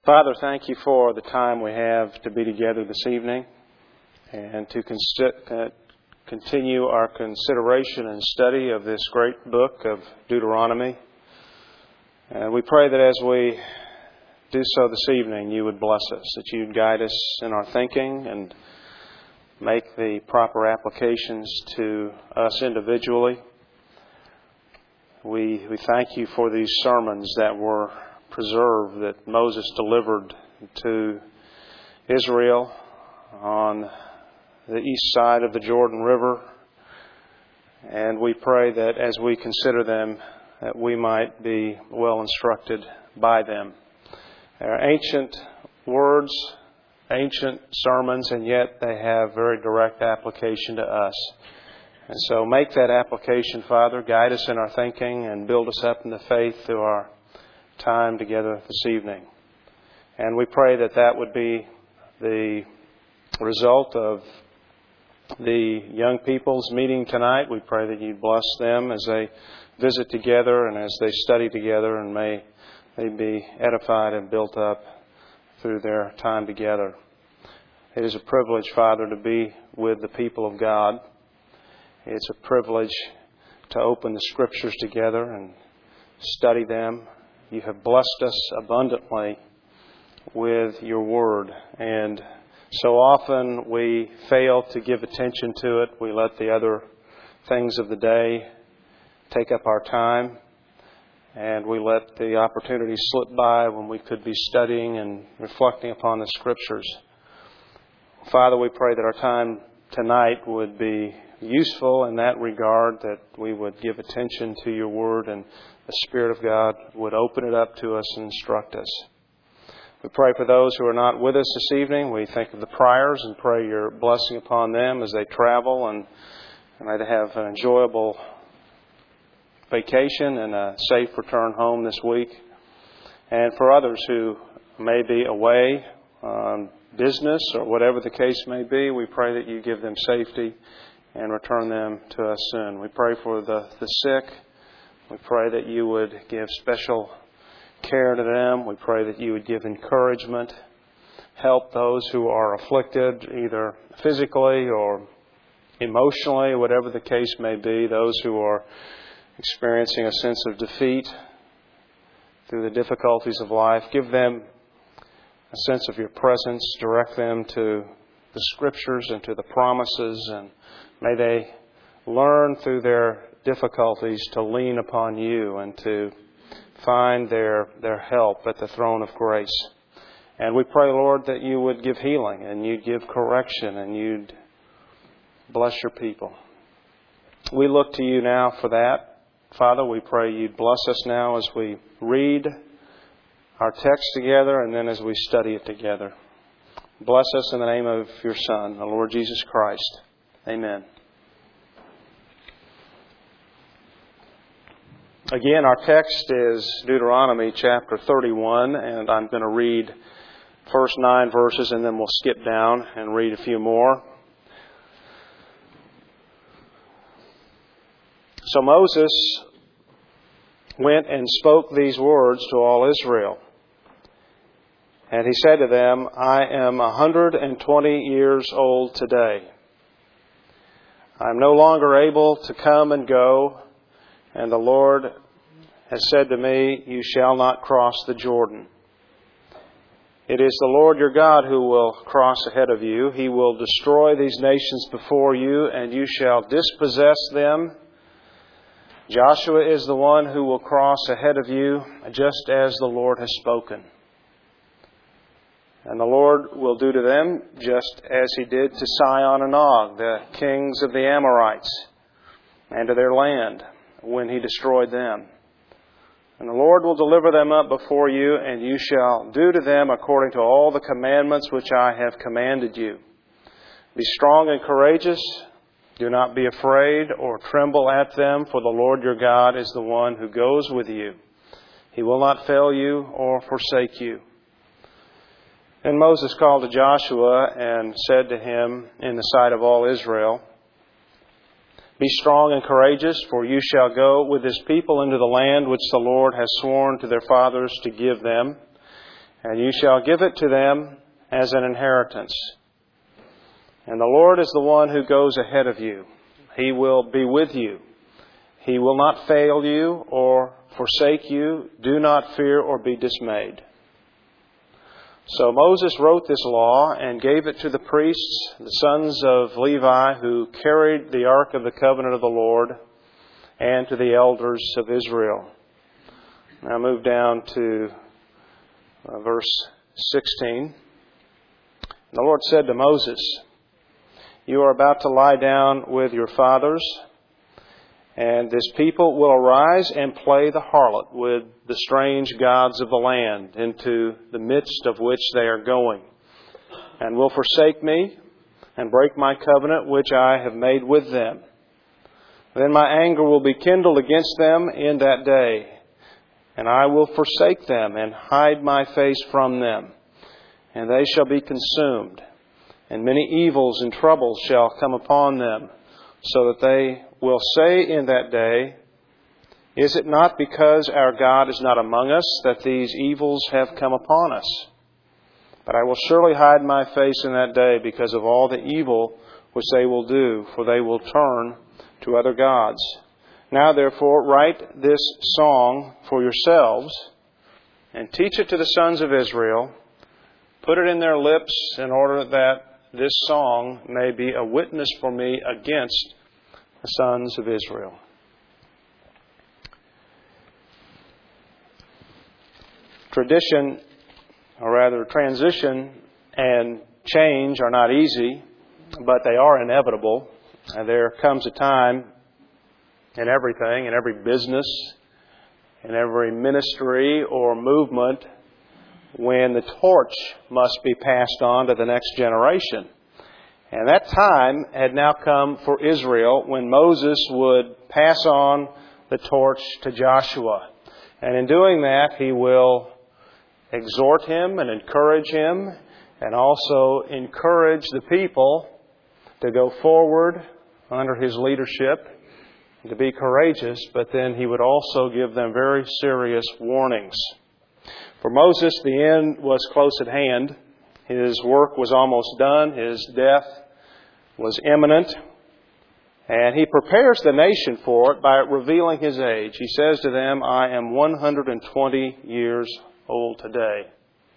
Father, thank you for the time we have to be together this evening and to continue our consideration and study of this great book of Deuteronomy. And we pray that as we do so this evening, you would bless us, that you'd guide us in our thinking and make the proper applications to us individually. We thank you for these sermons that were preserved that Moses delivered to Israel on the east side of the Jordan River. And we pray that as we consider them, that we might be well instructed by them. They're ancient words, ancient sermons, and yet they have very direct application to us. And so make that application, Father. Guide us in our thinking and build us up in the faith through our time together this evening. And we pray that that would be the result of the young people's meeting tonight. We pray that you bless them as they visit together and as they study together, and may they be edified and built up through their time together. It is a privilege, Father, to be with the people of God. It's a privilege to open the Scriptures together and study them. You have blessed us abundantly with your Word, and so often we fail to give attention to it. We let the other things of the day take up our time, and we let the opportunity slip by when we could be studying and reflecting upon the Scriptures. Father, we pray that our time tonight would be useful in that regard, that we would give attention to your Word and the Spirit of God would open it up to us and instruct us. We pray for those who are not with us this evening. We think of the Pryors and pray your blessing upon them as they travel, and may they have an enjoyable vacation and a safe return home this week. And for others who may be away on business or whatever the case may be, we pray that you give them safety and return them to us soon. We pray for the sick. We pray that you would give special care to them. We pray that you would give encouragement, help those who are afflicted, either physically or emotionally, whatever the case may be, those who are experiencing a sense of defeat through the difficulties of life. Give them a sense of your presence. Direct them to the Scriptures and to the promises, and may they learn through their difficulties to lean upon you and to find their help at the throne of grace. And we pray, Lord, that you would give healing and you'd give correction and you'd bless your people. We look to you now for that. Father, we pray you'd bless us now as we read our text together and then as we study it together. Bless us in the name of your Son, the Lord Jesus Christ. Amen. Again, our text is Deuteronomy chapter 31, and I'm going to read first 9 verses and then we'll skip down and read a few more. So Moses went and spoke these words to all Israel. And he said to them, I am 120 years old today. I am no longer able to come and go, and the Lord has said to me, you shall not cross the Jordan. It is the Lord your God who will cross ahead of you. He will destroy these nations before you, and you shall dispossess them. Joshua is the one who will cross ahead of you, just as the Lord has spoken. And the Lord will do to them just as he did to Sihon and Og, the kings of the Amorites, and to their land, when he destroyed them. And the Lord will deliver them up before you, and you shall do to them according to all the commandments which I have commanded you. Be strong and courageous. Do not be afraid or tremble at them, for the Lord your God is the one who goes with you. He will not fail you or forsake you. Then Moses called to Joshua and said to him in the sight of all Israel, Be strong and courageous, for you shall go with this people into the land which the Lord has sworn to their fathers to give them. and you shall give it to them as an inheritance. And the Lord is the one who goes ahead of you. He will be with you. He will not fail you or forsake you. Do not fear or be dismayed." So Moses wrote this law and gave it to the priests, the sons of Levi, who carried the ark of the covenant of the Lord, and to the elders of Israel. Now move down to verse 16. The Lord said to Moses, "You are about to lie down with your fathers, and this people will arise and play the harlot with the strange gods of the land, into the midst of which they are going, and will forsake me and break my covenant which I have made with them. Then my anger will be kindled against them in that day, and I will forsake them and hide my face from them, and they shall be consumed, and many evils and troubles shall come upon them, so that they will say in that day, 'Is it not because our God is not among us that these evils have come upon us?' But I will surely hide my face in that day because of all the evil which they will do, for they will turn to other gods. Now therefore write this song for yourselves, and teach it to the sons of Israel. Put it in their lips in order that this song may be a witness for me against the sons of Israel." Tradition, or rather transition and change are not easy, but they are inevitable. And there comes a time in everything, in every business, in every ministry or movement, when the torch must be passed on to the next generation. And that time had now come for Israel when Moses would pass on the torch to Joshua. And in doing that, he will exhort him and encourage him, and also encourage the people to go forward under his leadership, to be courageous, but then he would also give them very serious warnings. For Moses, the end was close at hand. His work was almost done. His death was imminent. And he prepares the nation for it by revealing his age. He says to them, "I am 120 years old today."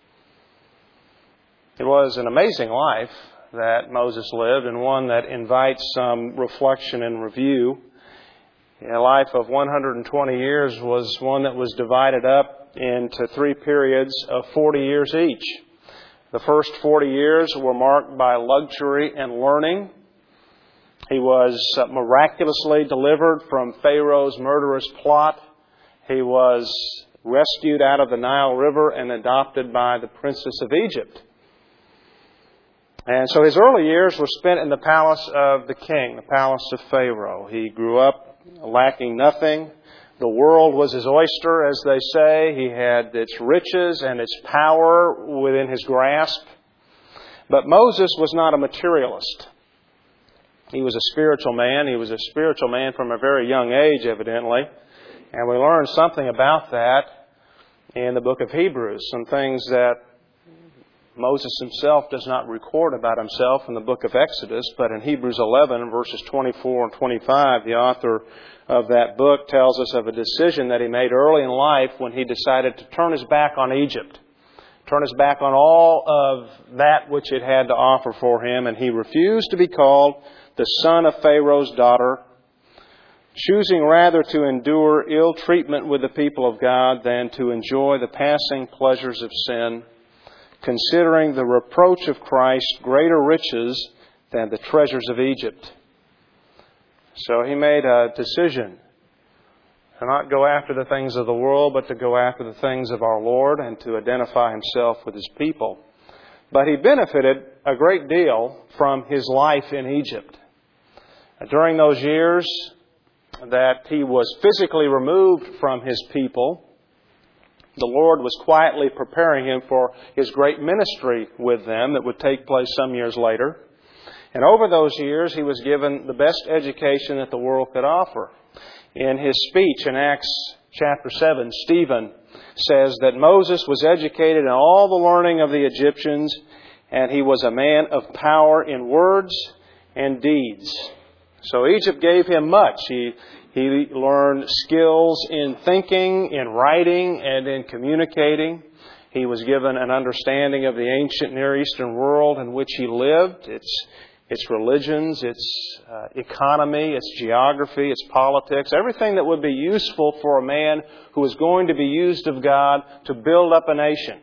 It was an amazing life that Moses lived, and one that invites some reflection and review. A life of 120 years was one that was divided up into 3 periods of 40 years each. The first 40 years were marked by luxury and learning. He was miraculously delivered from Pharaoh's murderous plot. He was rescued out of the Nile River and adopted by the princess of Egypt. And so his early years were spent in the palace of the king, the palace of Pharaoh. He grew up lacking nothing. The world was his oyster, as they say. He had its riches and its power within his grasp. But Moses was not a materialist. He was a spiritual man. He was a spiritual man from a very young age, evidently. And we learn something about that in the book of Hebrews. Some things that Moses himself does not record about himself in the book of Exodus, but in Hebrews 11, verses 24 and 25, the author of that book tells us of a decision that he made early in life when he decided to turn his back on Egypt, turn his back on all of that which it had to offer for him, and he refused to be called the son of Pharaoh's daughter, choosing rather to endure ill treatment with the people of God than to enjoy the passing pleasures of sin, considering the reproach of Christ greater riches than the treasures of Egypt. So he made a decision to not go after the things of the world, but to go after the things of our Lord and to identify himself with his people. But he benefited a great deal from his life in Egypt. During those years that he was physically removed from his people, the Lord was quietly preparing him for his great ministry with them that would take place some years later. And over those years, he was given the best education that the world could offer. In his speech in Acts chapter 7, Stephen says that Moses was educated in all the learning of the Egyptians, and he was a man of power in words and deeds. So Egypt gave him much. He learned skills in thinking, in writing, and in communicating. He was given an understanding of the ancient Near Eastern world in which he lived, its religions, its economy, its geography, its politics, everything that would be useful for a man who is going to be used of God to build up a nation,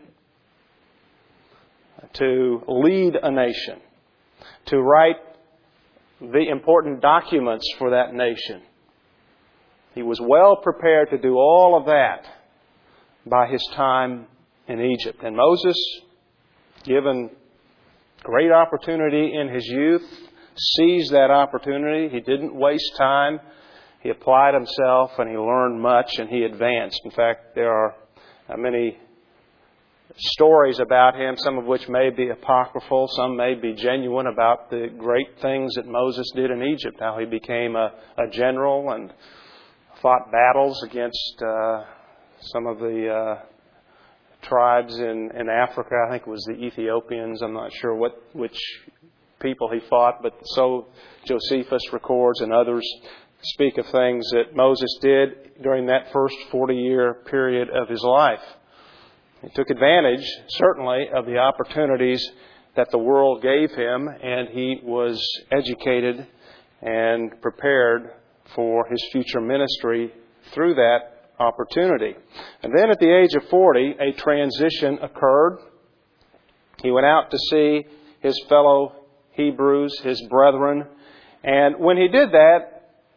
to lead a nation, to write the important documents for that nation. He was well prepared to do all of that by his time in Egypt. And Moses, given great opportunity in his youth, seized that opportunity. He didn't waste time. He applied himself and he learned much and he advanced. In fact, there are many stories about him, some of which may be apocryphal, some may be genuine, about the great things that Moses did in Egypt, how he became a general and fought battles against some of the tribes in Africa. I think it was the Ethiopians. I'm not sure which people he fought, but so Josephus records and others speak of things that Moses did during that first 40-year period of his life. He took advantage, certainly, of the opportunities that the world gave him, and he was educated and prepared for his future ministry through that opportunity. And then at the age of 40, a transition occurred. He went out to see his fellow Hebrews, his brethren, and when he did that,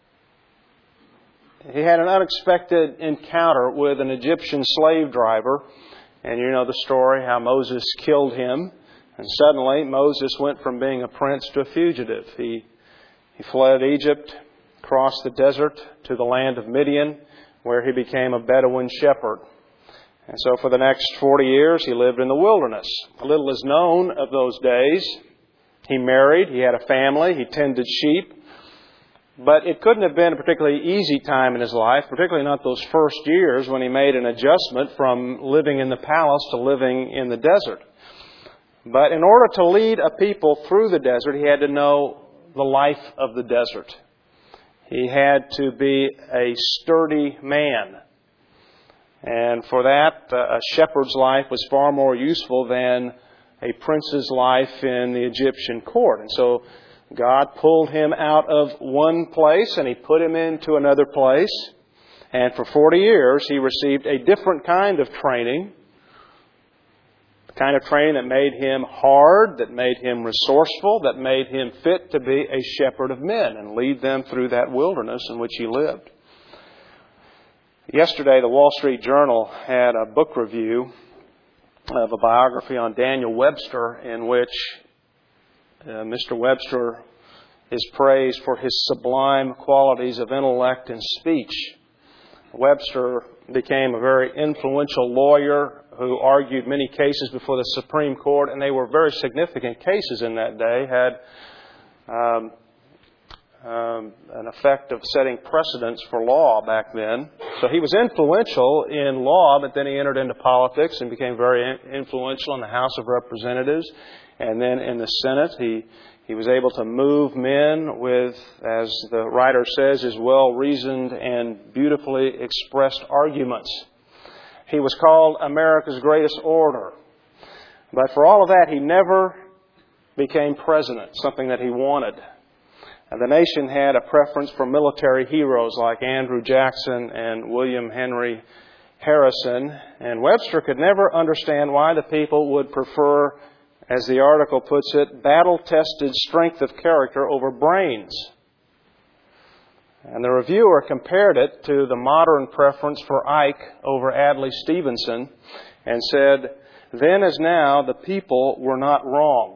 he had an unexpected encounter with an Egyptian slave driver. And you know the story, how Moses killed him. And suddenly Moses went from being a prince to a fugitive. He fled Egypt, crossed the desert to the land of Midian, where he became a Bedouin shepherd. And so for the next 40 years he lived in the wilderness. Little is known of those days. He married, he had a family, he tended sheep. But it couldn't have been a particularly easy time in his life, particularly not those first years when he made an adjustment from living in the palace to living in the desert. But in order to lead a people through the desert, he had to know the life of the desert. He had to be a sturdy man. And for that, a shepherd's life was far more useful than a prince's life in the Egyptian court. And so God pulled him out of one place and He put him into another place. And for 40 years he received a different kind of training. The kind of training that made him hard, that made him resourceful, that made him fit to be a shepherd of men and lead them through that wilderness in which he lived. Yesterday the Wall Street Journal had a book review of a biography on Daniel Webster in which Mr. Webster is praised for his sublime qualities of intellect and speech. Webster became a very influential lawyer who argued many cases before the Supreme Court, and they were very significant cases in that day, had an effect of setting precedents for law back then. So he was influential in law, but then he entered into politics and became very influential in the House of Representatives. And then in the Senate, he was able to move men with, as the writer says, his well-reasoned and beautifully expressed arguments. He was called America's greatest orator. But for all of that, he never became president, something that he wanted. And the nation had a preference for military heroes like Andrew Jackson and William Henry Harrison. And Webster could never understand why the people would prefer, as the article puts it, battle-tested strength of character over brains. And the reviewer compared it to the modern preference for Ike over Adlai Stevenson and said, "Then as now, the people were not wrong.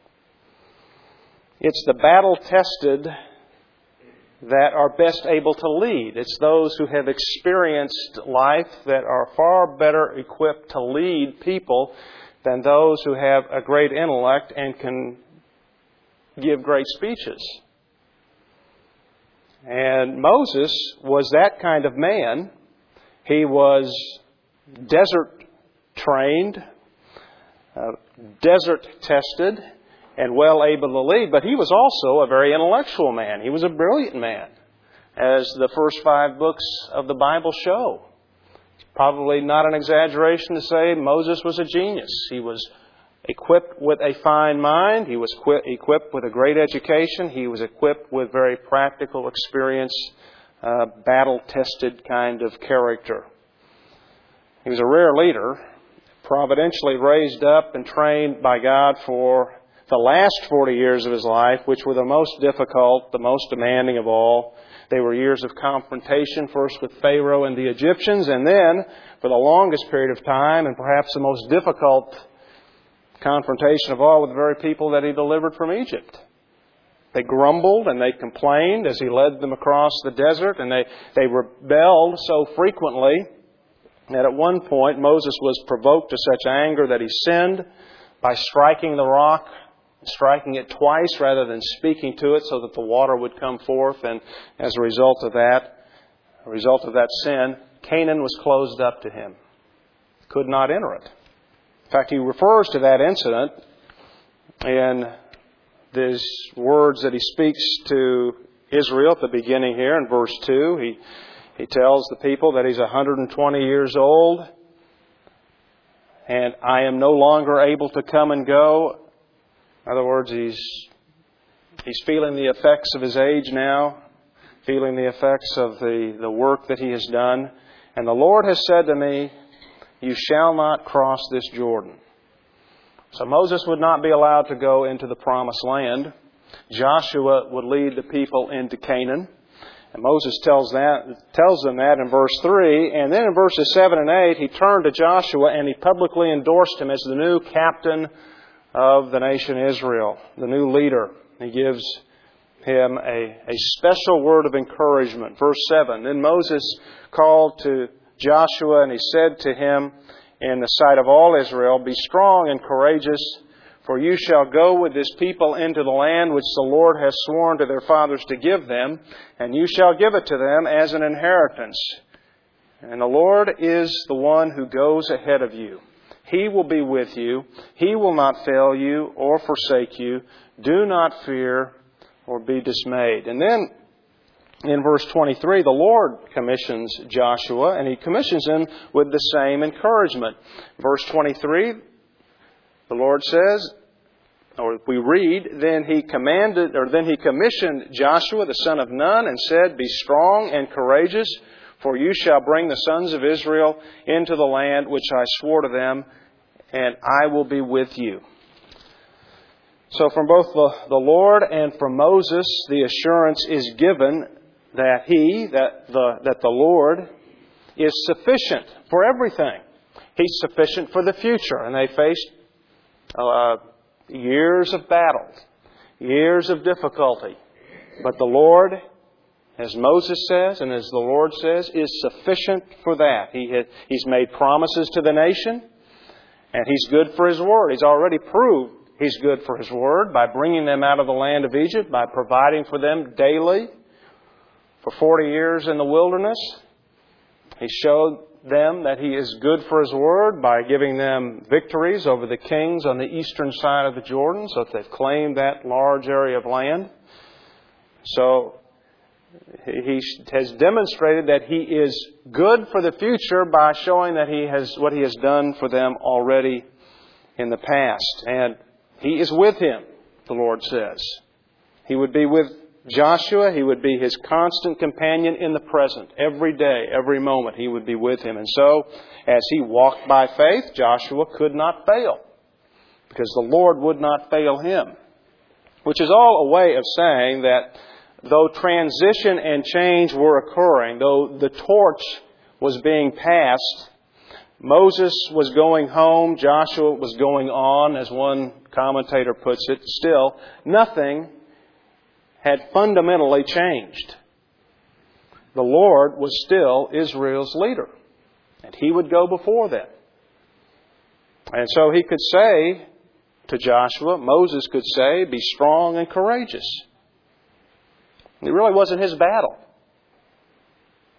It's the battle-tested that are best able to lead. It's those who have experienced life that are far better equipped to lead people than those who have a great intellect and can give great speeches." And Moses was that kind of man, He was desert trained, desert tested, and well able to lead. But he was also a very intellectual man. He was a brilliant man, as the first 5 books of the Bible show. It's probably not an exaggeration to say Moses was a genius. He was equipped with a fine mind. He was equipped with a great education. He was equipped with very practical experience, battle-tested kind of character. He was a rare leader, providentially raised up and trained by God for the last 40 years of his life, which were the most difficult, the most demanding of all. They were years of confrontation, first with Pharaoh and the Egyptians, and then, for the longest period of time, and perhaps the most difficult confrontation of all, with the very people that he delivered from Egypt. They grumbled and they complained as he led them across the desert, and they rebelled so frequently that at one point Moses was provoked to such anger that he sinned by striking the rock, striking it twice rather than speaking to it so that the water would come forth. And as a result of that sin, Canaan was closed up to him. Could not enter it. In fact, he refers to that incident in these words that he speaks to Israel at the beginning here in verse 2. He tells the people that he's 120 years old and I am no longer able to come and go. In other words, he's feeling the effects of his age now, feeling the effects of the work that he has done. And the Lord has said to me, you shall not cross this Jordan. So Moses would not be allowed to go into the promised land. Joshua would lead the people into Canaan. And Moses tells them that in verse 3. And then in verses 7 and 8, he turned to Joshua and he publicly endorsed him as the new captain of the nation Israel, the new leader. He gives him a special word of encouragement. Verse 7, then Moses called to Joshua and he said to him in the sight of all Israel, be strong and courageous, for you shall go with this people into the land which the Lord has sworn to their fathers to give them, and you shall give it to them as an inheritance. And the Lord is the one who goes ahead of you. He will be with you. He will not fail you or forsake you. Do not fear or be dismayed. And then in verse 23, the Lord commissions Joshua, and He commissions him with the same encouragement. Verse 23, the Lord says, or we read, then he commissioned Joshua the son of Nun and said, be strong and courageous, for you shall bring the sons of Israel into the land which I swore to them, and I will be with you. So from both the Lord and from Moses, the assurance is given that the Lord is sufficient for everything. He's sufficient for the future. And they faced years of battles, years of difficulty. But the Lord, as Moses says and as the Lord says, is sufficient for that. He's made promises to the nation, and He's good for His word. He's already proved He's good for His word by bringing them out of the land of Egypt, by providing for them daily for 40 years in the wilderness. He showed them that He is good for His word by giving them victories over the kings on the eastern side of the Jordan, so that they've claimed that large area of land. So He has demonstrated that He is good for the future by showing that what He has done for them already in the past. And He is with him, the Lord says. He would be with Joshua. He would be his constant companion in the present. Every day, every moment, He would be with him. And so, as he walked by faith, Joshua could not fail, because the Lord would not fail him. Which is all a way of saying that though transition and change were occurring, though the torch was being passed, Moses was going home, Joshua was going on, as one commentator puts it. Still, nothing had fundamentally changed. The Lord was still Israel's leader, and He would go before them. And so He could say to Joshua, Moses could say, be strong and courageous. It really wasn't his battle.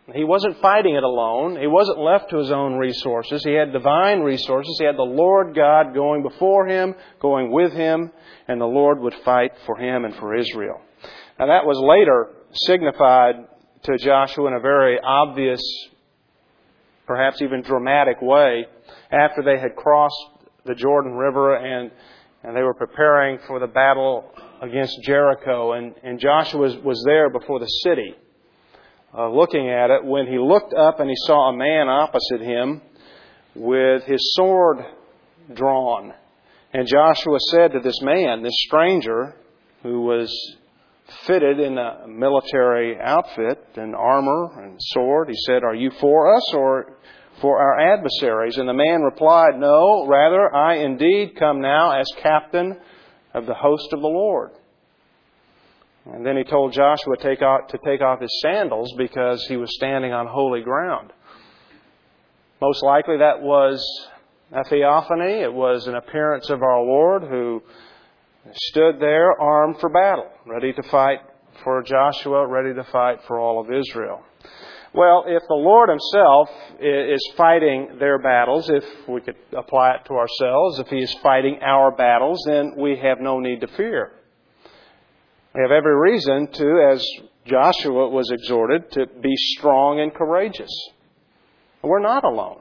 He wasn't fighting it alone. He wasn't left to his own resources. He had divine resources. He had the Lord God going before him, going with him, and the Lord would fight for him and for Israel. Now that was later signified to Joshua in a very obvious, perhaps even dramatic way, after they had crossed the Jordan River and they were preparing for the battle against Jericho. And Joshua was there before the city, looking at it, when he looked up and he saw a man opposite him with his sword drawn. And Joshua said to this man, this stranger, who was fitted in a military outfit and armor and sword, he said, "Are you for us or for our adversaries?" And the man replied, "No, rather, I indeed come now as captain of the host of the Lord." And then he told Joshua to take off his sandals because he was standing on holy ground. Most likely that was a theophany. It was an appearance of our Lord who stood there armed for battle, ready to fight for Joshua, ready to fight for all of Israel. Well, if the Lord Himself is fighting their battles, if we could apply it to ourselves, if He is fighting our battles, then we have no need to fear. We have every reason to, as Joshua was exhorted, to be strong and courageous. We're not alone.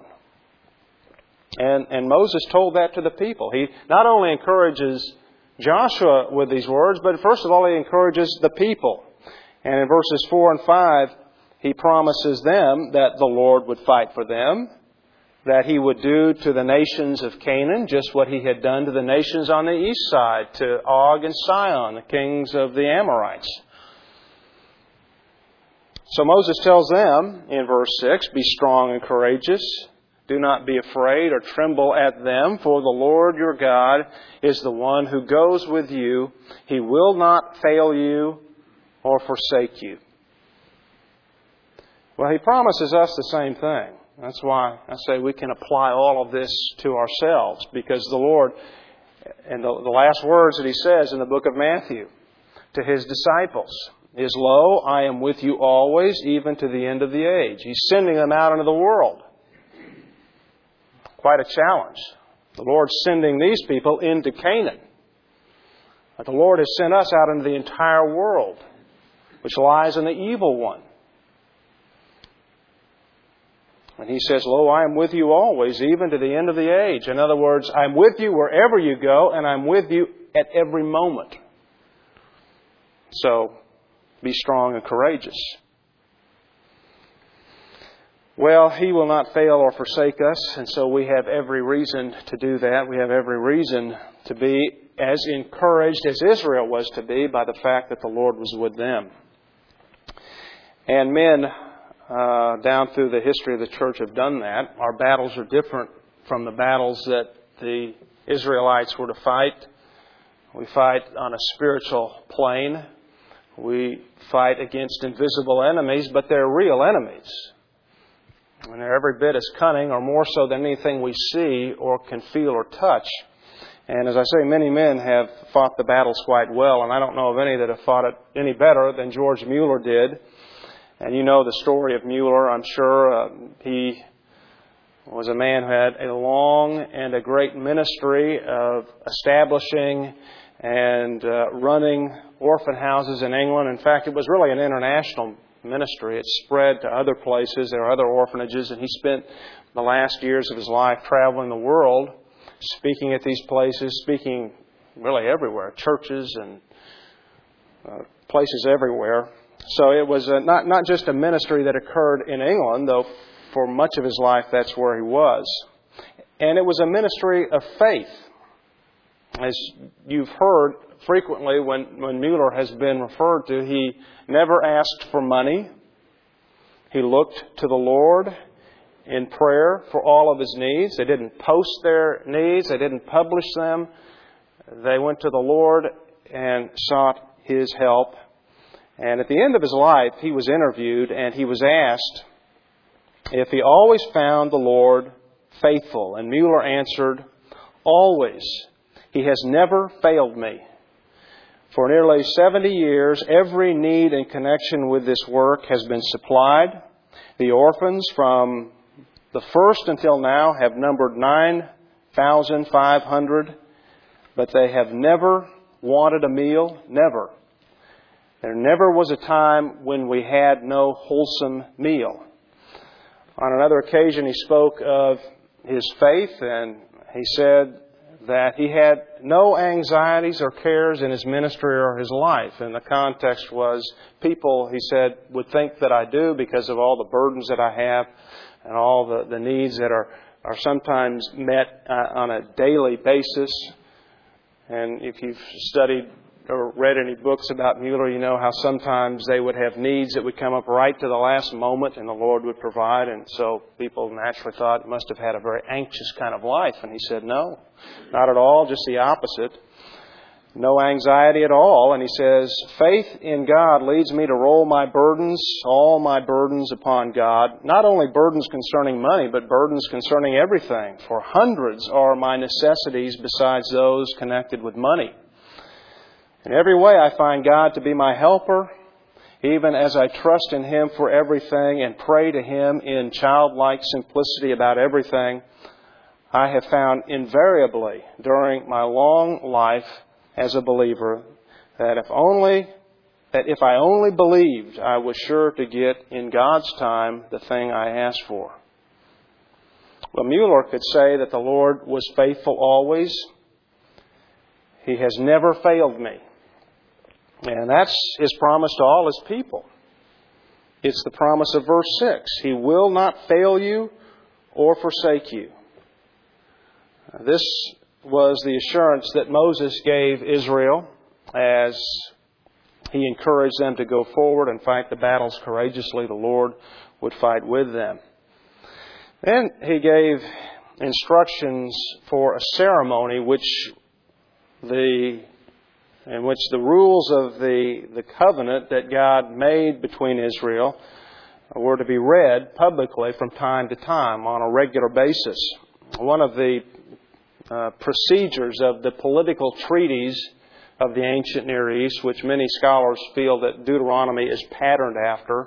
And Moses told that to the people. He not only encourages Joshua with these words, but first of all, he encourages the people. And in verses 4 and 5, he promises them that the Lord would fight for them, that He would do to the nations of Canaan just what He had done to the nations on the east side, to Og and Sihon, the kings of the Amorites. So Moses tells them in verse 6, "Be strong and courageous. Do not be afraid or tremble at them, for the Lord your God is the one who goes with you. He will not fail you or forsake you." Well, He promises us the same thing. That's why I say we can apply all of this to ourselves, because the Lord, and the last words that He says in the book of Matthew to His disciples is, "Lo, I am with you always, even to the end of the age." He's sending them out into the world. Quite a challenge. The Lord's sending these people into Canaan. But the Lord has sent us out into the entire world, which lies in the evil one. And He says, "Lo, I am with you always, even to the end of the age." In other words, I'm with you wherever you go, and I'm with you at every moment. So, be strong and courageous. Well, He will not fail or forsake us, and so we have every reason to do that. We have every reason to be as encouraged as Israel was to be by the fact that the Lord was with them. And men down through the history of the church have done that. Our battles are different from the battles that the Israelites were to fight. We fight on a spiritual plane. We fight against invisible enemies, but they're real enemies. And they're every bit as cunning or more so than anything we see or can feel or touch. And as I say, many men have fought the battles quite well, and I don't know of any that have fought it any better than George Mueller did. And you know the story of Mueller, I'm sure. He was a man who had a long and a great ministry of establishing and running orphan houses in England. In fact, it was really an international ministry. It spread to other places. There are other orphanages, and he spent the last years of his life traveling the world, speaking at these places, speaking really everywhere, churches and places everywhere. So it was not just a ministry that occurred in England, though for much of his life that's where he was. And it was a ministry of faith. As you've heard frequently when Mueller has been referred to, he never asked for money. He looked to the Lord in prayer for all of his needs. They didn't post their needs. They didn't publish them. They went to the Lord and sought His help. And at the end of his life, he was interviewed and he was asked if he always found the Lord faithful. And Mueller answered, "Always. He has never failed me. For nearly 70 years, every need in connection with this work has been supplied. The orphans from the first until now have numbered 9,500, but they have never wanted a meal. Never. There never was a time when we had no wholesome meal. On another occasion, he spoke of his faith, and he said that he had no anxieties or cares in his ministry or his life. And the context was people, he said, would think that I do because of all the burdens that I have and all the needs that are sometimes met on a daily basis. And if you've studied or read any books about Mueller, you know how sometimes they would have needs that would come up right to the last moment and the Lord would provide. And so people naturally thought he must have had a very anxious kind of life. And he said, no, not at all, just the opposite. No anxiety at all. And he says, faith in God leads me to roll my burdens, all my burdens upon God. Not only burdens concerning money, but burdens concerning everything. For hundreds are my necessities besides those connected with money. In every way I find God to be my helper, even as I trust in Him for everything and pray to Him in childlike simplicity about everything. I have found invariably during my long life as a believer that if I only believed, I was sure to get in God's time the thing I asked for. Well, Mueller could say that the Lord was faithful always. He has never failed me. And that's His promise to all His people. It's the promise of verse 6. He will not fail you or forsake you. This was the assurance that Moses gave Israel as he encouraged them to go forward and fight the battles courageously. The Lord would fight with them. Then He gave instructions for a ceremony in which the rules of the covenant that God made between Israel were to be read publicly from time to time on a regular basis. One of the procedures of the political treaties of the ancient Near East, which many scholars feel that Deuteronomy is patterned after,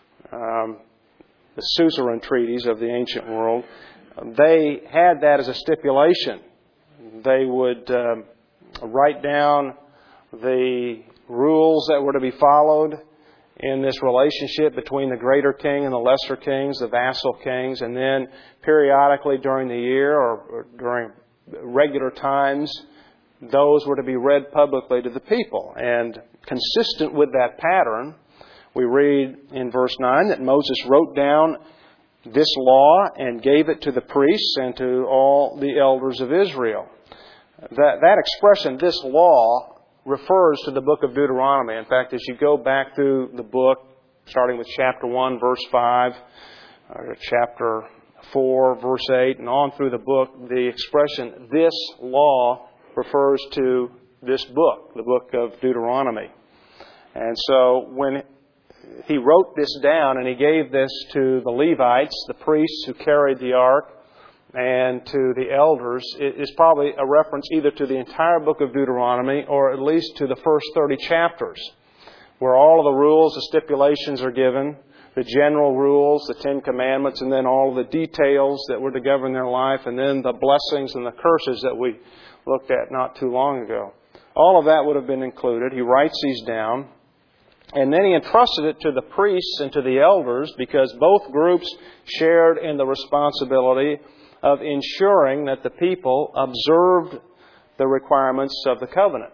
the suzerain treaties of the ancient world, they had that as a stipulation. They would write down the rules that were to be followed in this relationship between the greater king and the lesser kings, the vassal kings, and then periodically during the year or during regular times, those were to be read publicly to the people. And consistent with that pattern, we read in verse 9 that Moses wrote down this law and gave it to the priests and to all the elders of Israel. That expression, this law, refers to the book of Deuteronomy. In fact, as you go back through the book, starting with chapter 1, verse 5, or chapter 4, verse 8, and on through the book, the expression, this law, refers to this book, the book of Deuteronomy. And so when he wrote this down and he gave this to the Levites, the priests who carried the ark, and to the elders, it is probably a reference either to the entire book of Deuteronomy or at least to the first 30 chapters, where all of the rules, the stipulations are given, the general rules, the 10 Commandments, and then all of the details that were to govern their life, and then the blessings and the curses that we looked at not too long ago. All of that would have been included. He writes these down, and then he entrusted it to the priests and to the elders because both groups shared in the responsibility of ensuring that the people observed the requirements of the covenant.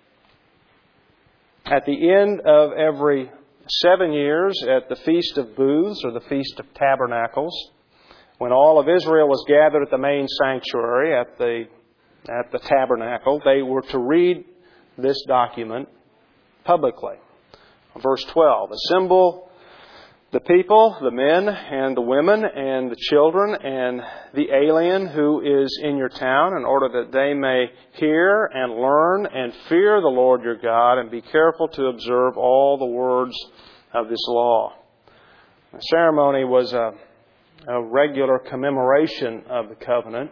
At the end of every 7 years, at the Feast of Booths, or the Feast of Tabernacles, when all of Israel was gathered at the main sanctuary, at the tabernacle, they were to read this document publicly. Verse 12, assemble the people, the men and the women and the children and the alien who is in your town, in order that they may hear and learn and fear the Lord your God and be careful to observe all the words of this law. The ceremony was a regular commemoration of the covenant,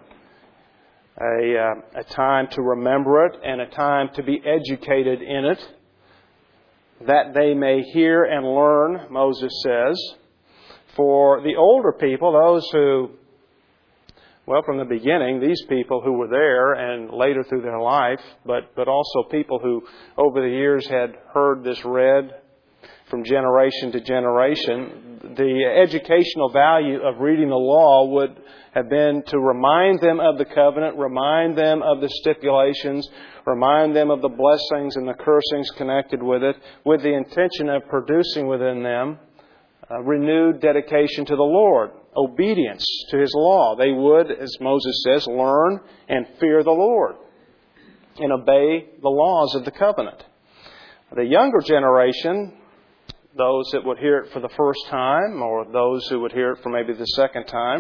a time to remember it and a time to be educated in it, that they may hear and learn, Moses says, for the older people, those who, well, from the beginning, these people who were there and later through their life, but also people who over the years had heard this read from generation to generation, the educational value of reading the law would have been to remind them of the covenant, remind them of the stipulations, remind them of the blessings and the cursings connected with it, with the intention of producing within them a renewed dedication to the Lord, obedience to His law. They would, as Moses says, learn and fear the Lord and obey the laws of the covenant. The younger generation, those that would hear it for the first time or those who would hear it for maybe the second time,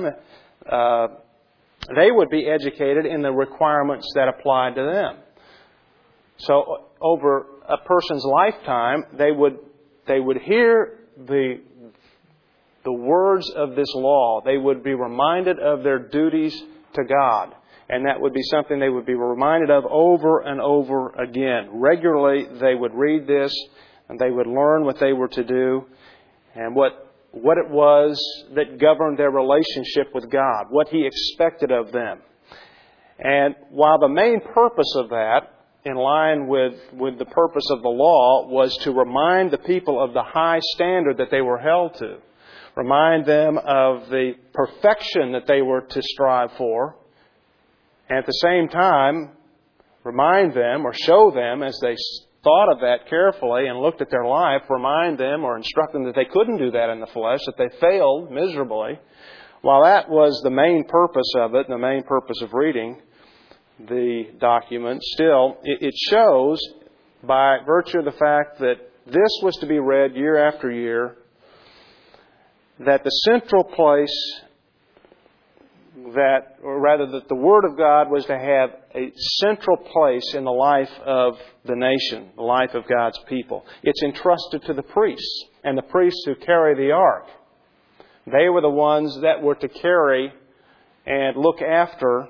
they would be educated in the requirements that applied to them. So over a person's lifetime, they would hear the words of this law. They would be reminded of their duties to God. And that would be something they would be reminded of over and over again. Regularly, they would read this and they would learn what they were to do and what it was that governed their relationship with God, what He expected of them. And while the main purpose of that, in line with the purpose of the law, was to remind the people of the high standard that they were held to, remind them of the perfection that they were to strive for, and at the same time, remind them or show them as they thought of that carefully and looked at their life, remind them or instruct them that they couldn't do that in the flesh, that they failed miserably. While that was the main purpose of it, and the main purpose of reading the document, still, it shows by virtue of the fact that this was to be read year after year, that the central place that the Word of God was to have a central place in the life of the nation, the life of God's people. It's entrusted to the priests, and the priests who carry the ark. They were the ones that were to carry and look after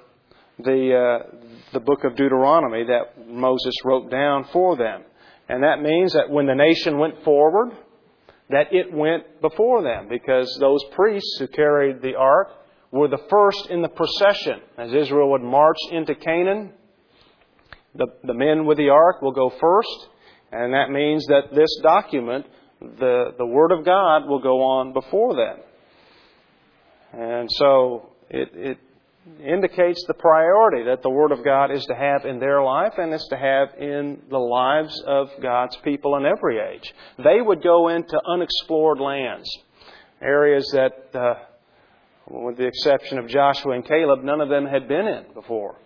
the book of Deuteronomy that Moses wrote down for them. And that means that when the nation went forward, that it went before them, because those priests who carried the ark were the first in the procession. As Israel would march into Canaan, the men with the ark will go first, and that means that this document, the Word of God, will go on before them. And so it indicates the priority that the Word of God is to have in their life and is to have in the lives of God's people in every age. They would go into unexplored lands, areas that, with the exception of Joshua and Caleb, none of them had been in before.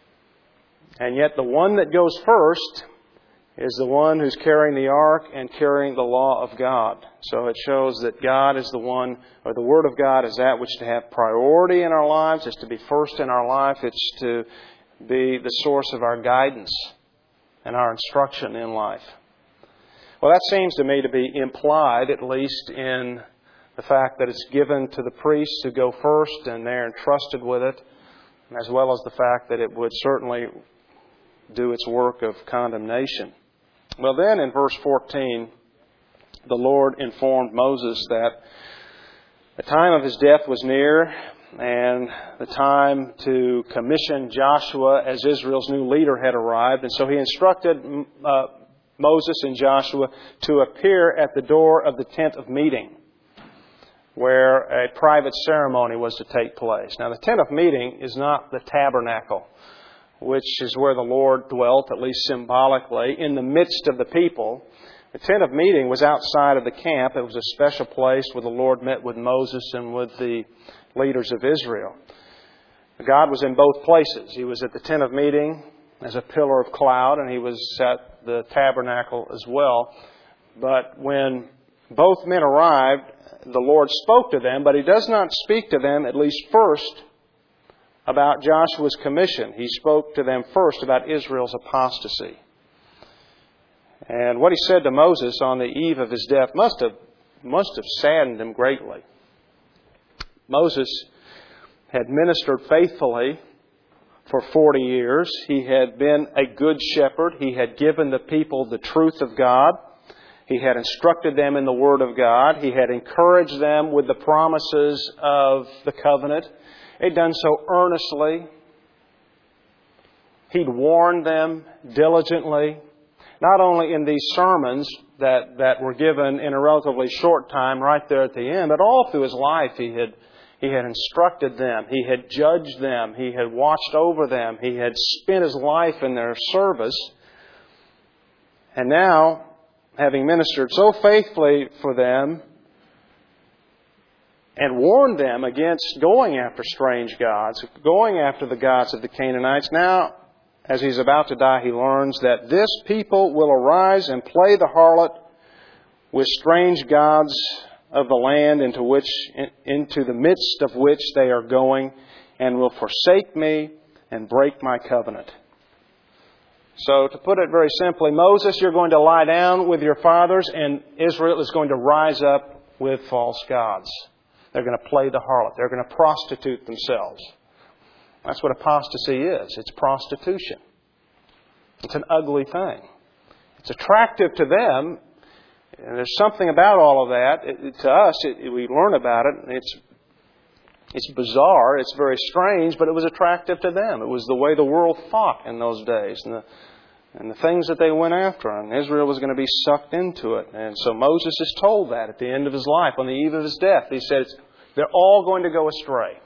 And yet the one that goes first is the one who's carrying the ark and carrying the law of God. So it shows that God is the one, or the Word of God is that which is to have priority in our lives. It's to be first in our life. It's to be the source of our guidance and our instruction in life. Well, that seems to me to be implied, at least in the fact that it's given to the priests to go first and they're entrusted with it, as well as the fact that it would certainly do its work of condemnation. Well, then in verse 14, the Lord informed Moses that the time of his death was near and the time to commission Joshua as Israel's new leader had arrived. And so he instructed Moses and Joshua to appear at the door of the tent of meeting, where a private ceremony was to take place. Now, the tent of meeting is not the tabernacle, which is where the Lord dwelt, at least symbolically, in the midst of the people. The tent of meeting was outside of the camp. It was a special place where the Lord met with Moses and with the leaders of Israel. God was in both places. He was at the tent of meeting as a pillar of cloud, and He was at the tabernacle as well. But when both men arrived, the Lord spoke to them, but He does not speak to them, at least first, about Joshua's commission. He spoke to them first about Israel's apostasy. And what He said to Moses on the eve of his death must have saddened him greatly. Moses had ministered faithfully for 40 years. He had been a good shepherd. He had given the people the truth of God. He had instructed them in the Word of God. He had encouraged them with the promises of the covenant. He'd done so earnestly. He'd warned them diligently, not only in these sermons that were given in a relatively short time right there at the end, but all through His life He had instructed them. He had judged them. He had watched over them. He had spent His life in their service. And now, having ministered so faithfully for them and warned them against going after strange gods, going after the gods of the Canaanites, now, as He's about to die, He learns that this people will arise and play the harlot with strange gods of the land into the midst of which they are going, and will forsake Me and break My covenant. So, to put it very simply, Moses, you're going to lie down with your fathers, and Israel is going to rise up with false gods. They're going to play the harlot. They're going to prostitute themselves. That's what apostasy is. It's prostitution. It's an ugly thing. It's attractive to them. And there's something about all of that. To us, we learn about it, and it's bizarre, it's very strange, but it was attractive to them. It was the way the world thought in those days, and the things that they went after. And Israel was going to be sucked into it. And so Moses is told that at the end of his life, on the eve of his death. He says, they're all going to go astray.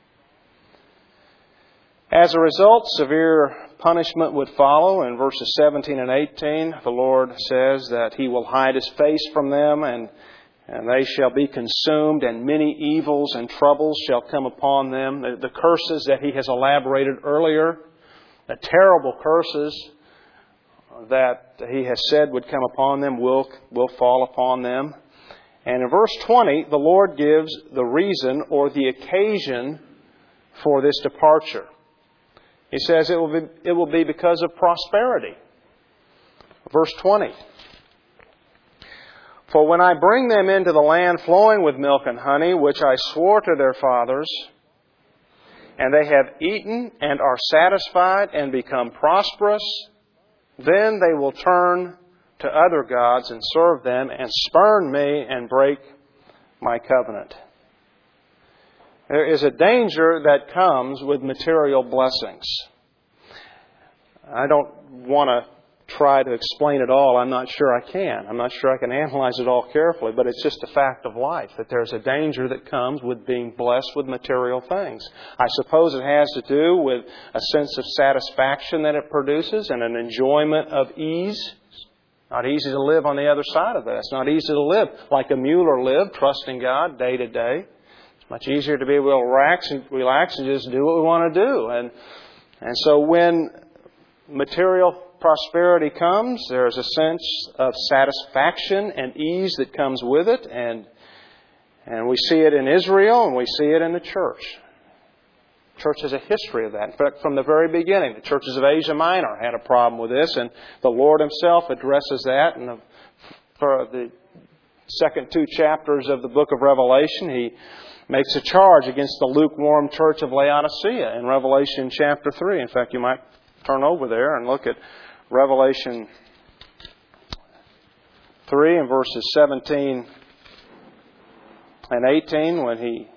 As a result, severe punishment would follow. In verses 17 and 18, the Lord says that He will hide His face from them, and they shall be consumed, and many evils and troubles shall come upon them. The curses that He has elaborated earlier, the terrible curses that He has said would come upon them will fall upon them. And in verse 20, the Lord gives the reason or the occasion for this departure. He says it will be because of prosperity. Verse 20. For when I bring them into the land flowing with milk and honey, which I swore to their fathers, and they have eaten and are satisfied and become prosperous, then they will turn to other gods and serve them and spurn Me and break My covenant. There is a danger that comes with material blessings. I don't want to try to explain it all. I'm not sure I can. I'm not sure I can analyze it all carefully, but it's just a fact of life that there's a danger that comes with being blessed with material things. I suppose it has to do with a sense of satisfaction that it produces and an enjoyment of ease. It's not easy to live on the other side of that. It's not easy to live like a Mueller lived, trusting God day to day. It's much easier to be able to relax and just do what we want to do. And so when material prosperity comes, there's a sense of satisfaction and ease that comes with it. And we see it in Israel and we see it in the church. The church has a history of that. In fact, from the very beginning, the churches of Asia Minor had a problem with this, and the Lord Himself addresses that. And for the second 2 chapters of the book of Revelation, He makes a charge against the lukewarm church of Laodicea in Revelation chapter 3. In fact, you might turn over there and look at Revelation 3 and verses 17 and 18 when He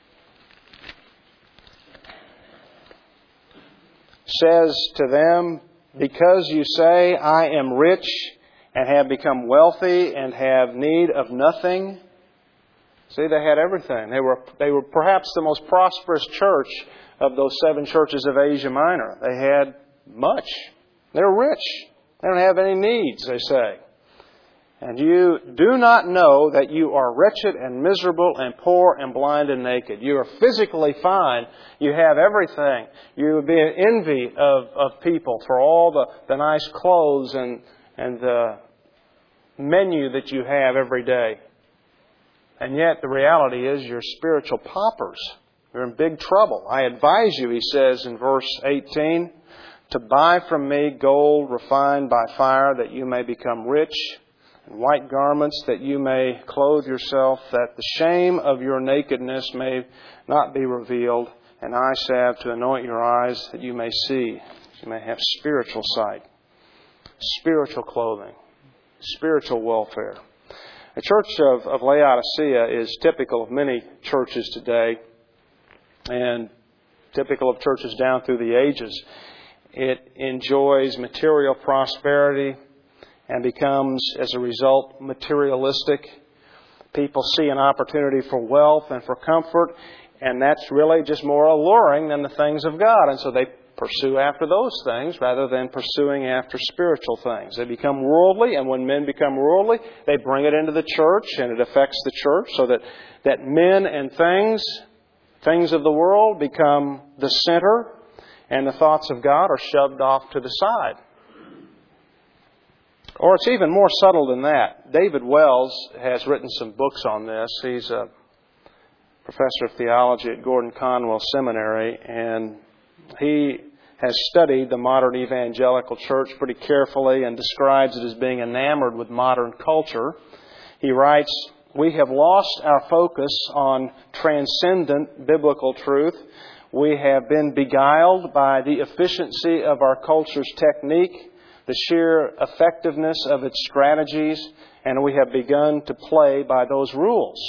says to them, because you say, I am rich and have become wealthy and have need of nothing. See, they had everything. They were perhaps the most prosperous church of those 7 churches of Asia Minor. They had much. They're rich. They don't have any needs, they say. And you do not know that you are wretched and miserable and poor and blind and naked. You are physically fine. You have everything. You would be an envy of people for all the nice clothes and the menu that you have every day. And yet the reality is you're spiritual paupers. You're in big trouble. I advise you, He says in verse 18, to buy from Me gold refined by fire, that you may become rich, and white garments, that you may clothe yourself, that the shame of your nakedness may not be revealed, and eye salve to anoint your eyes, that you may see, that you may have spiritual sight, spiritual clothing. spiritual welfare. The church of Laodicea is typical of many churches today and typical of churches down through the ages. It enjoys material prosperity and becomes, as a result, materialistic. People see an opportunity for wealth and for comfort, and that's really just more alluring than the things of God. And so they pursue after those things rather than pursuing after spiritual things. They become worldly, and when men become worldly, they bring it into the church, and it affects the church so that men and things of the world become the center, and the thoughts of God are shoved off to the side. Or it's even more subtle than that. David Wells has written some books on this. He's a professor of theology at Gordon Conwell Seminary, and he has studied the modern evangelical church pretty carefully and describes it as being enamored with modern culture. He writes, "We have lost our focus on transcendent biblical truth. We have been beguiled by the efficiency of our culture's technique, the sheer effectiveness of its strategies, and we have begun to play by those rules.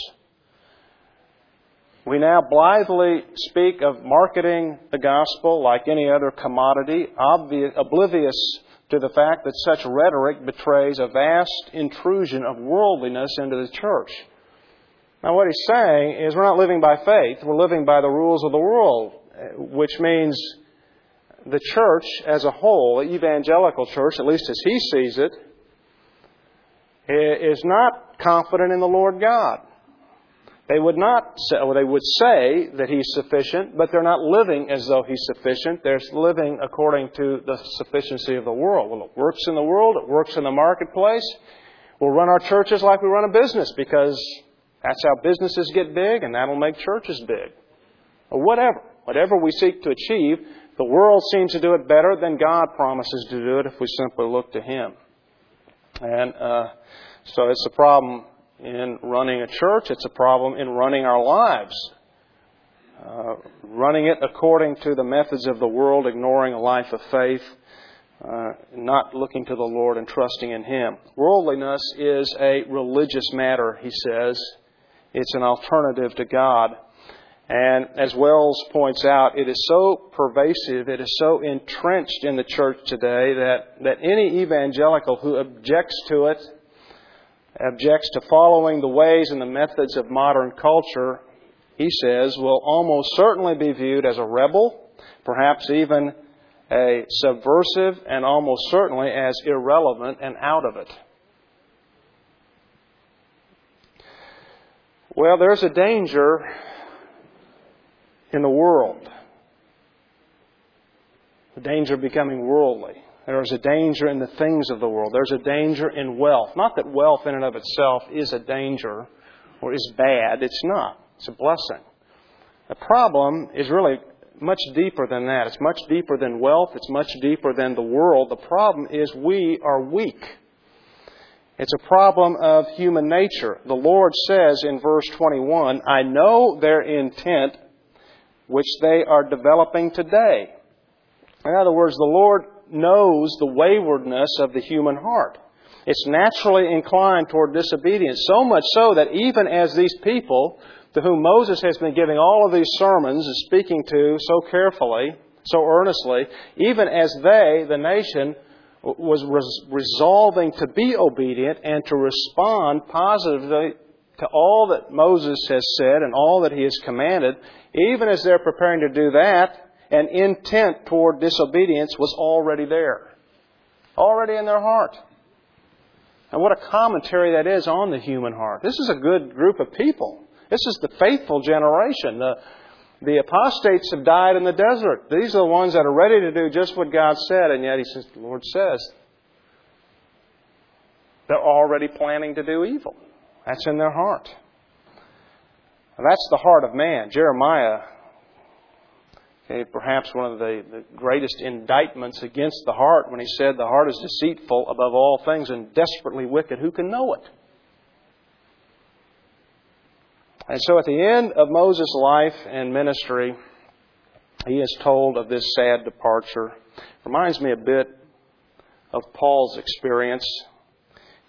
We now blithely speak of marketing the gospel like any other commodity, oblivious to the fact that such rhetoric betrays a vast intrusion of worldliness into the church." Now what he's saying is we're not living by faith, we're living by the rules of the world, which means the church as a whole, the evangelical church, at least as he sees it, is not confident in the Lord God. They would say that He's sufficient, but they're not living as though He's sufficient. They're living according to the sufficiency of the world. Well, it works in the world. It works in the marketplace. We'll run our churches like we run a business because that's how businesses get big, and that'll make churches big. Or whatever we seek to achieve, the world seems to do it better than God promises to do it if we simply look to Him. And so it's a problem in running a church. It's a problem in running our lives. Running it according to the methods of the world, ignoring a life of faith, not looking to the Lord and trusting in Him. Worldliness is a religious matter, he says. It's an alternative to God. And as Wells points out, it is so pervasive, it is so entrenched in the church today that any evangelical who objects to it, objects to following the ways and the methods of modern culture, he says, will almost certainly be viewed as a rebel, perhaps even a subversive, and almost certainly as irrelevant and out of it. Well, there's a danger in the world. The danger of becoming worldly. There's a danger in the things of the world. There's a danger in wealth. Not that wealth in and of itself is a danger or is bad. It's not. It's a blessing. The problem is really much deeper than that. It's much deeper than wealth. It's much deeper than the world. The problem is we are weak. It's a problem of human nature. The Lord says in verse 21, "I know their intent which they are developing today." In other words, the Lord knows the waywardness of the human heart. It's naturally inclined toward disobedience, so much so that even as these people to whom Moses has been giving all of these sermons and speaking to so carefully, so earnestly, even as they, the nation, was resolving to be obedient and to respond positively to all that Moses has said and all that he has commanded, even as they're preparing to do that, an intent toward disobedience was already there. Already in their heart. And what a commentary that is on the human heart. This is a good group of people. This is the faithful generation. The apostates have died in the desert. These are the ones that are ready to do just what God said, and yet the Lord says they're already planning to do evil. That's in their heart. Now, that's the heart of man. Jeremiah gave perhaps one of the greatest indictments against the heart when he said, "The heart is deceitful above all things and desperately wicked. Who can know it?" And so at the end of Moses' life and ministry, he is told of this sad departure. Reminds me a bit of Paul's experience.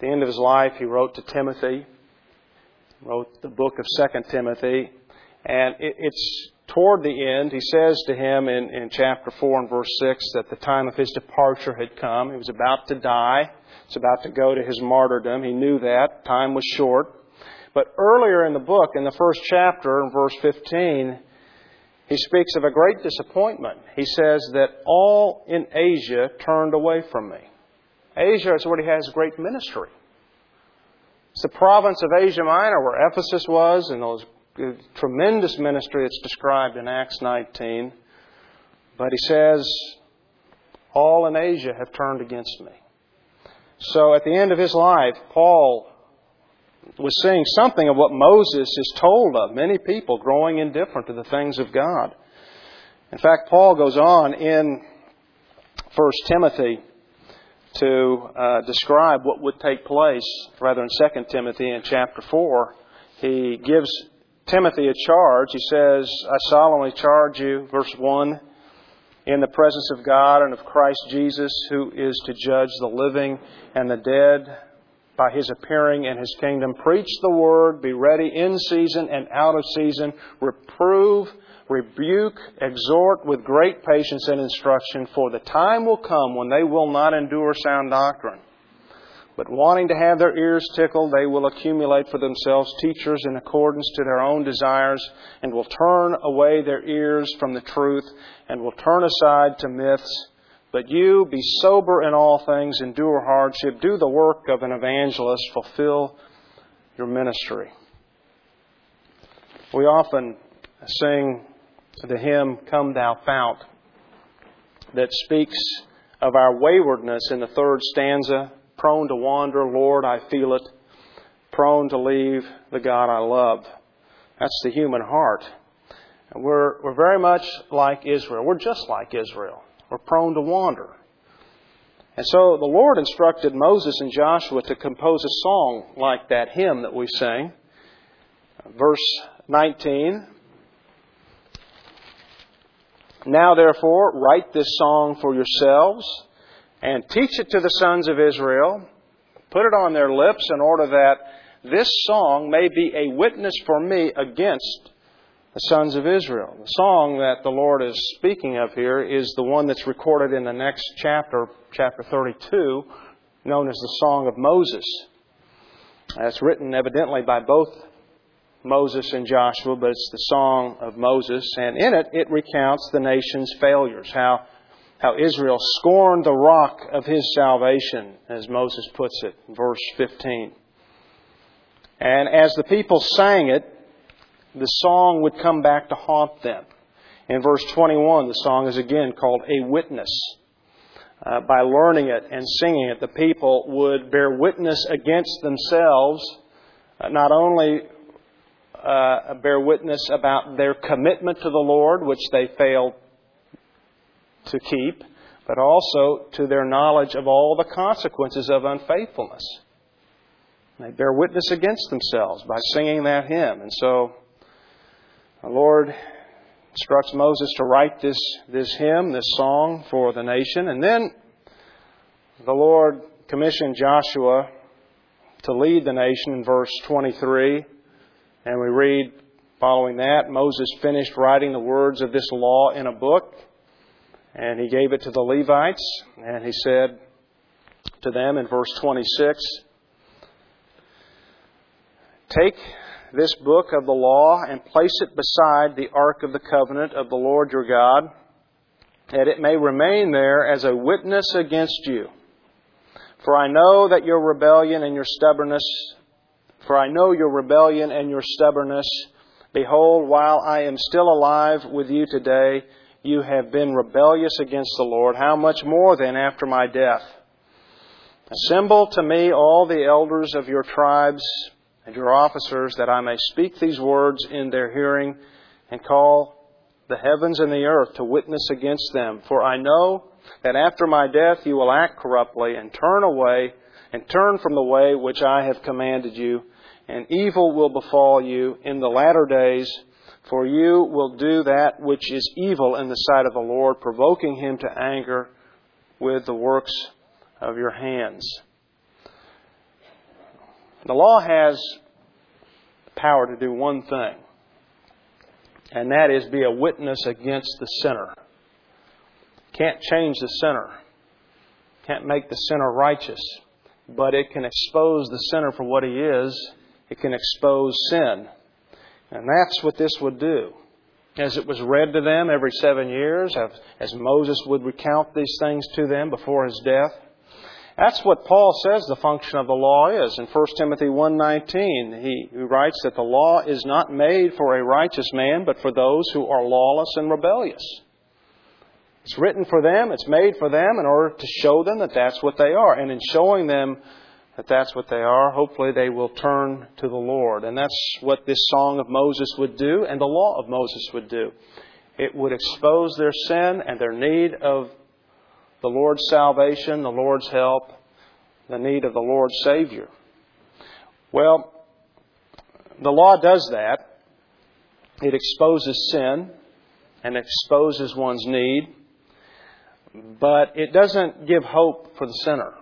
the end of his life, he wrote to Timothy, wrote the book of 2 Timothy. And it's toward the end, he says to him in chapter 4 and verse 6 that the time of his departure had come. He was about to die. He was about to go to his martyrdom. He knew that. Time was short. But earlier in the book, in the first chapter, in verse 15, he speaks of a great disappointment. He says that all in Asia turned away from me. Asia is where he has great ministry. It's the province of Asia Minor where Ephesus was, and those tremendous ministry that's described in Acts 19. But he says, all in Asia have turned against me. So at the end of his life, Paul was seeing something of what Moses is told of. Many people growing indifferent to the things of God. In fact, Paul goes on in 1 Timothy to describe what would take place, rather in 2 Timothy in chapter 4. He gives Timothy a charge. He says, I solemnly charge you, verse 1, in the presence of God and of Christ Jesus, who is to judge the living and the dead by His appearing in His kingdom. Preach the word, be ready in season and out of season, reprove, rebuke, exhort with great patience and instruction, for the time will come when they will not endure sound doctrine. But wanting to have their ears tickled, they will accumulate for themselves teachers in accordance to their own desires, and will turn away their ears from the truth, and will turn aside to myths. But you, be sober in all things, endure hardship, do the work of an evangelist, fulfill your ministry. We often sing the hymn, Come Thou Fount, that speaks of our waywardness in the third stanza. Prone to wander, Lord, I feel it. Prone to leave the God I love. That's the human heart. And we're very much like Israel. We're just like Israel. We're prone to wander. And so the Lord instructed Moses and Joshua to compose a song like that hymn that we sang. Verse 19. Now therefore, write this song for yourselves, and teach it to the sons of Israel. Put it on their lips in order that this song may be a witness for me against the sons of Israel. The song that the Lord is speaking of here is the one that's recorded in the next chapter, chapter 32, known as the Song of Moses. It's written evidently by both Moses and Joshua, but it's the Song of Moses. And in it, it recounts the nation's failures, how Israel scorned the rock of his salvation, as Moses puts it, in verse 15. And as the people sang it, the song would come back to haunt them. In verse 21, the song is again called A Witness. By learning it and singing it, the people would bear witness against themselves, not only bear witness about their commitment to the Lord, which they failed to keep, but also to their knowledge of all the consequences of unfaithfulness. They bear witness against themselves by singing that hymn. And so the Lord instructs Moses to write this hymn, this song for the nation. And then the Lord commissioned Joshua to lead the nation in verse 23. And we read following that, Moses finished writing the words of this law in a book, and he gave it to the Levites, and he said to them in verse 26, take this book of the law and place it beside the ark of the covenant of the Lord your God, that it may remain there as a witness against you. For I know your rebellion and your stubbornness. Behold, while I am still alive with you today, you have been rebellious against the Lord. How much more then after my death? Assemble to me all the elders of your tribes and your officers, that I may speak these words in their hearing, and call the heavens and the earth to witness against them. For I know that after my death you will act corruptly and turn from the way which I have commanded you, and evil will befall you in the latter days. For you will do that which is evil in the sight of the Lord, provoking Him to anger with the works of your hands. The law has the power to do one thing, and that is be a witness against the sinner. Can't change the sinner. Can't make the sinner righteous. But it can expose the sinner for what he is. It can expose sin. And that's what this would do. As it was read to them every 7 years, as Moses would recount these things to them before his death. That's what Paul says the function of the law is. In 1 Timothy 1:19, he writes that the law is not made for a righteous man, but for those who are lawless and rebellious. It's written for them, it's made for them in order to show them that that's what they are. And in showing them that that's what they are, hopefully they will turn to the Lord. And that's what this song of Moses would do and the law of Moses would do. It would expose their sin and their need of the Lord's salvation, the Lord's help, the need of the Lord's Savior. Well, the law does that. It exposes sin and exposes one's need. But it doesn't give hope for the sinner.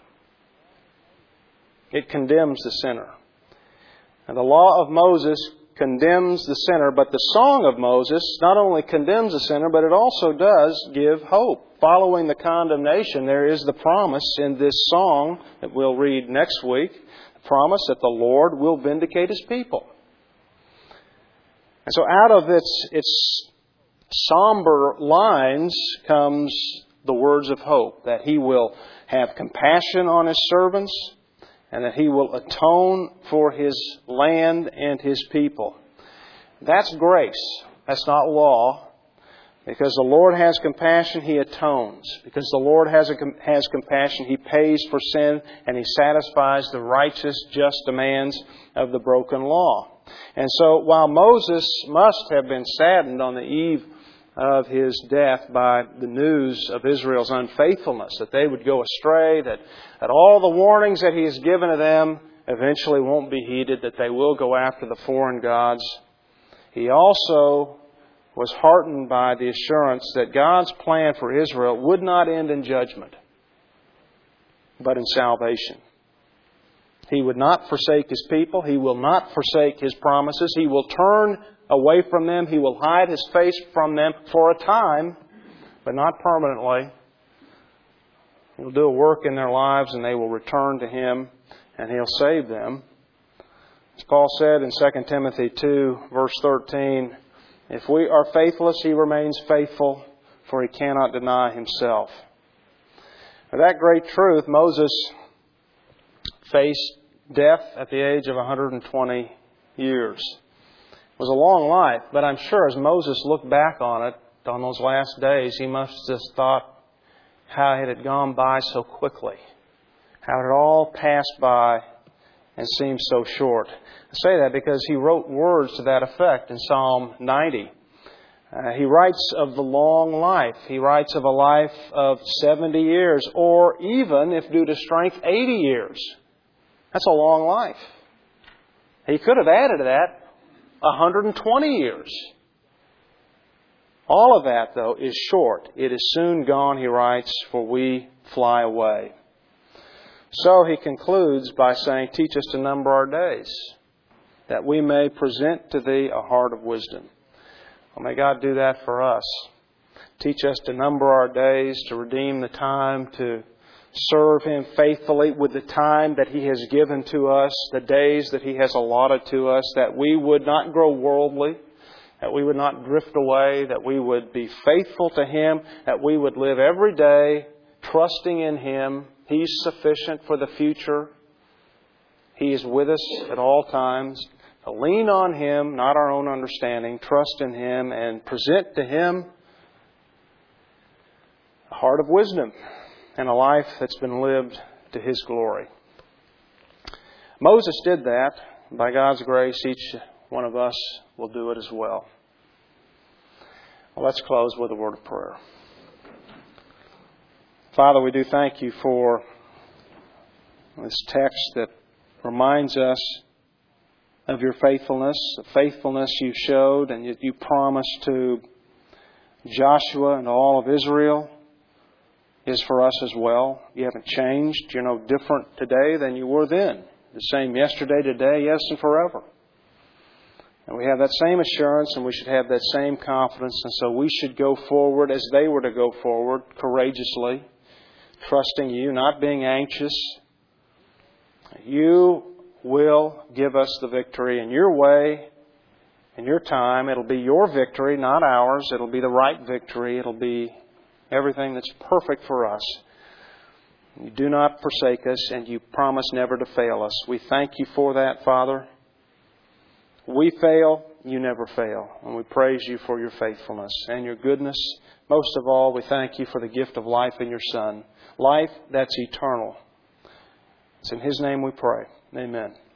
It condemns the sinner. And the law of Moses condemns the sinner, but the song of Moses not only condemns the sinner, but it also does give hope. Following the condemnation, there is the promise in this song that we'll read next week, the promise that the Lord will vindicate His people. And so out of its somber lines comes the words of hope, that He will have compassion on His servants and that He will atone for His land and His people. That's grace. That's not law. Because the Lord has compassion, He atones. Because the Lord has compassion, He pays for sin and He satisfies the righteous, just demands of the broken law. And so while Moses must have been saddened on the eve of his death by the news of Israel's unfaithfulness, that they would go astray, that all the warnings that he has given to them eventually won't be heeded, that they will go after the foreign gods, he also was heartened by the assurance that God's plan for Israel would not end in judgment, but in salvation. He would not forsake His people. He will not forsake His promises. He will turn away from them. He will hide His face from them for a time, but not permanently. He'll do a work in their lives and they will return to Him and He'll save them. As Paul said in 2 Timothy 2, verse 13, if we are faithless, He remains faithful, for He cannot deny Himself. For that great truth, Moses faced death at the age of 120 years. It was a long life, but I'm sure as Moses looked back on it, on those last days, he must have just thought how it had gone by so quickly. How it had all passed by and seemed so short. I say that because he wrote words to that effect in Psalm 90. He writes of the long life. He writes of a life of 70 years, or even, if due to strength, 80 years. That's a long life. He could have added to that 120 years. All of that, though, is short. It is soon gone, he writes, for we fly away. So he concludes by saying, teach us to number our days, that we may present to Thee a heart of wisdom. Well, may God do that for us. Teach us to number our days, to redeem the time, to serve Him faithfully with the time that He has given to us, the days that He has allotted to us, that we would not grow worldly, that we would not drift away, that we would be faithful to Him, that we would live every day trusting in Him. He's sufficient for the future. He is with us at all times. To lean on Him, not our own understanding, trust in Him, and present to Him a heart of wisdom and a life that's been lived to His glory. Moses did that. By God's grace, each one of us will do it as well. Well, let's close with a word of prayer. Father, we do thank You for this text that reminds us of Your faithfulness, the faithfulness You showed and You promised to Joshua and all of Israel is for us as well. You haven't changed. You're no different today than you were then. the same yesterday, today, yes, and forever. And we have that same assurance, and we should have that same confidence. And so we should go forward as they were to go forward, courageously, trusting You, not being anxious. You will give us the victory in Your way, in Your time. It'll be Your victory, not ours. It'll be the right victory. It'll be everything that's perfect for us. You do not forsake us, and You promise never to fail us. We thank You for that, Father. We fail, You never fail. And we praise You for Your faithfulness and Your goodness. Most of all, we thank You for the gift of life in Your Son. Life that's eternal. It's in His name we pray. Amen.